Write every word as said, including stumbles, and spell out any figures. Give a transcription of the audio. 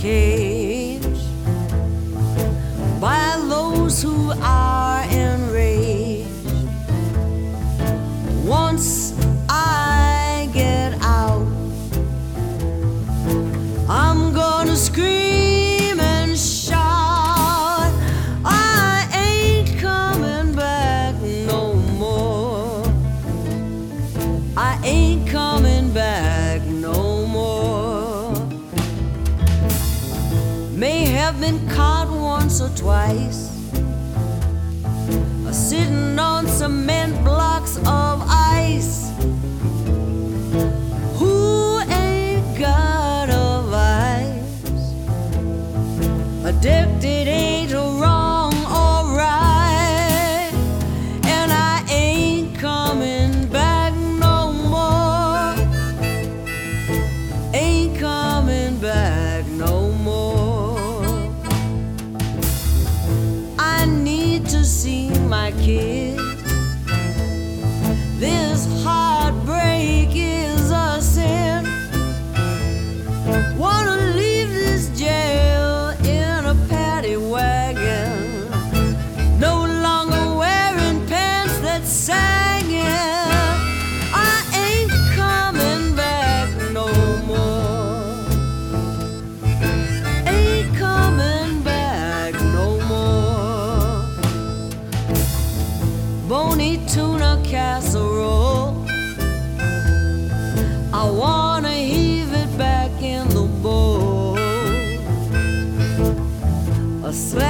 cage by those who are enraged. Once I get out, I'm gonna scream and shout, I ain't coming back no more. I ain't coming back no more. May have been caught once or twice, sitting on cement blocks of ice. Who ain't got a vice? Addicted ain't wrong or right, and I ain't coming back no more. Ain't coming back no more. I need to see my kid. This heartbreak is a sin. Wanna leave this jail in a paddy wagon, no longer wearing pants that sagging. I ain't coming back no more. Ain't coming back no more. Bony tuna casserole, I wanna heave it back in the bowl. A slap